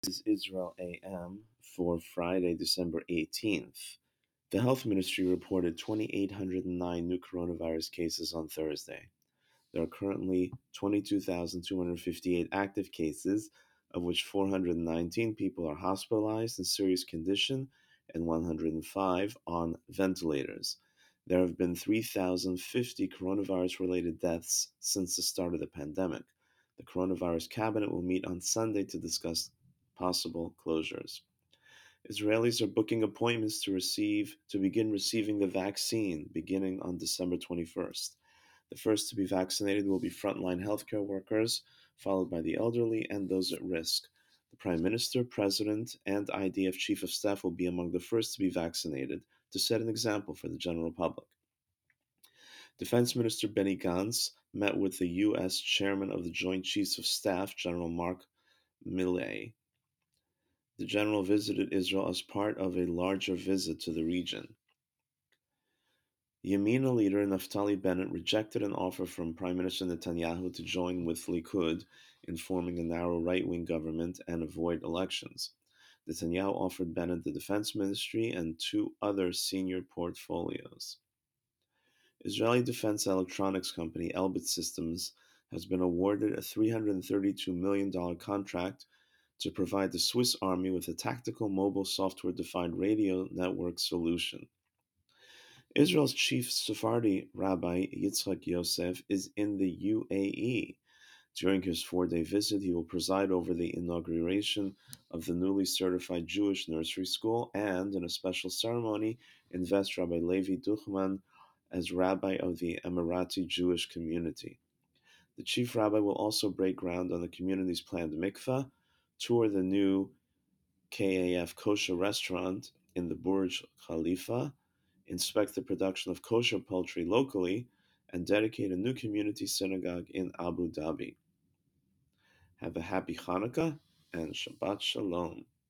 Is Israel AM for Friday, December 18th. The Health Ministry reported 2,809 new coronavirus cases on Thursday. There are currently 22,258 active cases, of which 419 people are hospitalized in serious condition and 105 on ventilators. There have been 3,050 coronavirus related deaths since the start of the pandemic. The coronavirus cabinet will meet on Sunday to discuss possible closures. Israelis are booking appointments to begin receiving the vaccine beginning on December 21st. The first to be vaccinated will be frontline healthcare workers, followed by the elderly and those at risk. The Prime Minister, President, and IDF Chief of Staff will be among the first to be vaccinated to set an example for the general public. Defense Minister Benny Gantz met with the U.S. Chairman of the Joint Chiefs of Staff, General Mark Milley. The general visited Israel as part of a larger visit to the region. Yamina leader Naftali Bennett rejected an offer from Prime Minister Netanyahu to join with Likud in forming a narrow right-wing government and avoid elections. Netanyahu offered Bennett the defense ministry and two other senior portfolios. Israeli defense electronics company Elbit Systems has been awarded a $332 million contract to provide the Swiss Army with a tactical mobile software-defined radio network solution. Israel's chief Sephardi Rabbi Yitzhak Yosef is in the UAE. During his 4-day visit, he will preside over the inauguration of the newly certified Jewish nursery school and, in a special ceremony, invest Rabbi Levi Duchman as rabbi of the Emirati Jewish community. The chief rabbi will also break ground on the community's planned mikveh, tour the new KAF kosher restaurant in the Burj Khalifa, inspect the production of kosher poultry locally, and dedicate a new community synagogue in Abu Dhabi. Have a happy Hanukkah and Shabbat Shalom.